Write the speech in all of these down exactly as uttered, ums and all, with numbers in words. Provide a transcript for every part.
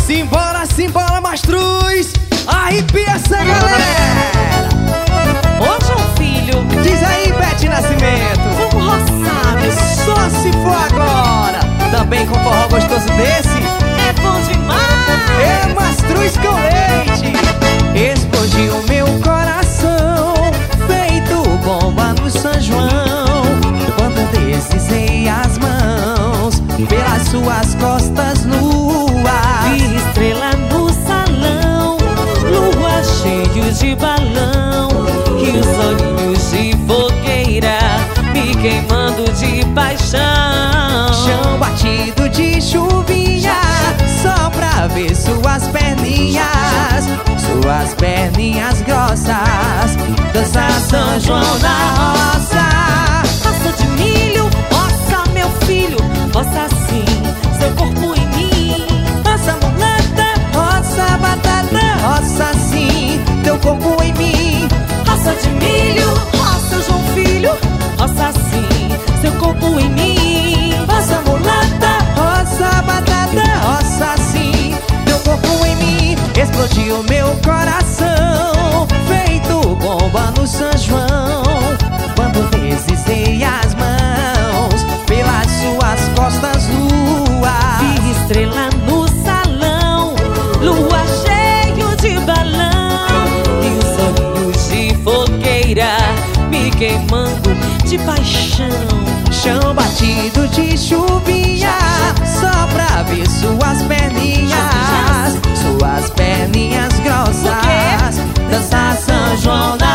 Simbora, simbora, Mastruz! Arrepia essa galera! Ô, João Filho, Diz aí, Bete Nascimento! vamos roçar, meu. Só se for agora! Também com forró gostoso desse, É bom demais. é Mastruz com leite! Explodiu meu coração, feito bomba no São João, quando deslizei as mãos pelas suas costas nuas. Vi estrela no salão, lua cheio de balão, e os olhinhos de fogueira me queimando de paixão. Chão batido de chuvinha, só pra ver suas perninhas, suas perninhas grossas, dançar São João na roça. Roça de milho, roça, meu filho, roça assim, seu corpo em mim. Roça mulata, roça batata, roça sim, teu corpo em mim. Roça de milho, roça, João Filho, roça assim, seu corpo em mim. Roça mulata, roça batata, roça sim, teu corpo em mim. Explodiu meu coração, feito bomba no São João, quando deslizei as mãos pelas suas costas nuas. Vi estrela no salão, lua cheio de balão, e os olhos de fogueira me queimando de paixão. Chão batido de chuvinha, só pra ver suas perninhas, suas perninhas grossas, dançar São João na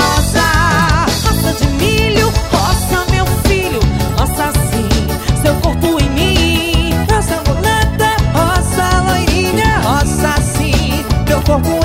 roça. Roça de milho, roça, meu filho, roça assim, seu corpo em mim. Roça mulata, roça loirinha, roça sim, teu corpo